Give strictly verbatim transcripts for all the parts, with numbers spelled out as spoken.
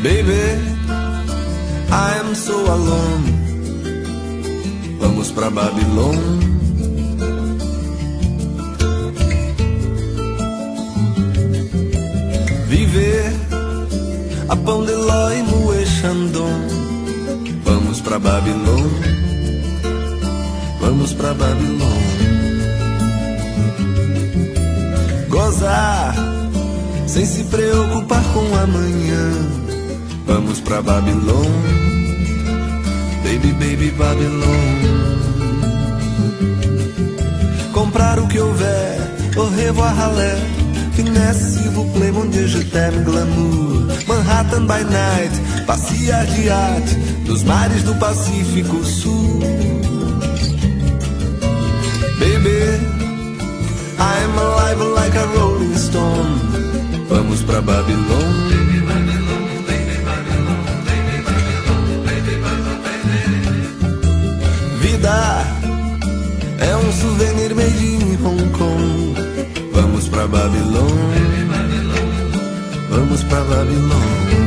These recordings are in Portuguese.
Baby, I am so alone. Vamos pra Babilônia. Viver a pão de ló e moer Chandon. Vamos pra Babilônia. Vamos pra Babilônia. Gozar sem se preocupar com amanhã. Vamos pra Babilônia. Baby, baby, Babilônia. Comprar o que houver, au revoir, ralé. Finesse, s'il vous plaît, mon Dieu, je t'aime, glamour. Manhattan by night, passear de iate nos mares do Pacífico Sul. Baby, I am alive like a rolling stone. Vamos pra Babilônia. Vida é um souvenir made in Hong Kong. Vamos pra Babilônia. Vamos pra Babilônia.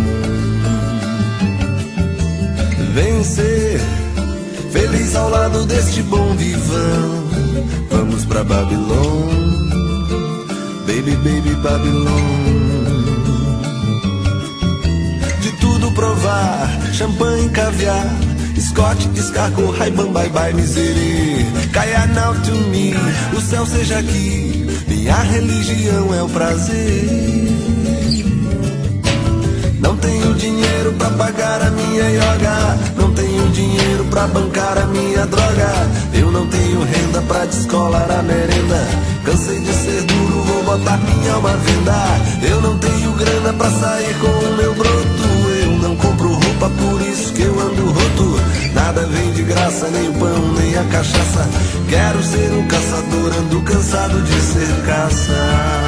Vencer, feliz ao lado deste bom vivão. Vamos pra Babilônia. Baby, baby, Babilônia. De tudo provar, champanhe, caviar, Scott, escargot, Ray-Ban, bye bye, miserê. Caia now to me, o céu seja aqui. Minha religião é o prazer. Não tenho dinheiro pra pagar a minha yoga. Não tenho dinheiro pra bancar a minha droga. Eu não tenho renda pra descolar a merenda. Cansei de ser duro, vou botar minha alma à venda. Eu não tenho grana pra sair com o meu broto. Eu não compro roupa, por isso que eu ando roto. Nada vem de graça, nem o pão, nem a cachaça. Quero ser um caçador, ando cansado de ser caça.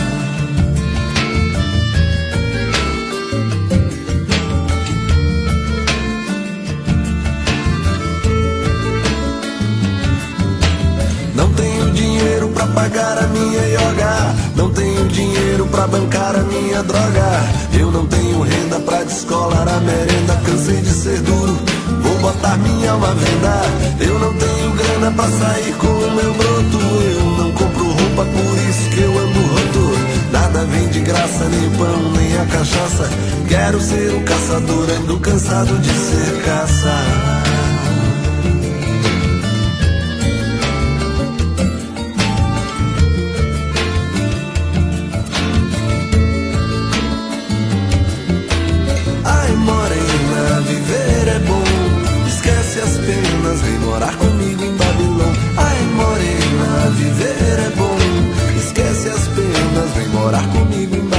Não tenho dinheiro pra pagar a minha yoga. Não tenho dinheiro pra bancar a minha droga. Eu não tenho renda pra descolar a merenda. Cansei de ser duro, vou botar minha alma à venda. Eu não tenho grana pra sair com o meu broto. Eu não compro roupa, por isso que eu ando roto. Nada vem de graça, nem o pão, nem a cachaça. Quero ser um caçador, ando cansado de ser caça. Viver é bom, esquece as penas, vem morar comigo em Babilônia. Ai, morena, viver é bom, esquece as penas, vem morar comigo em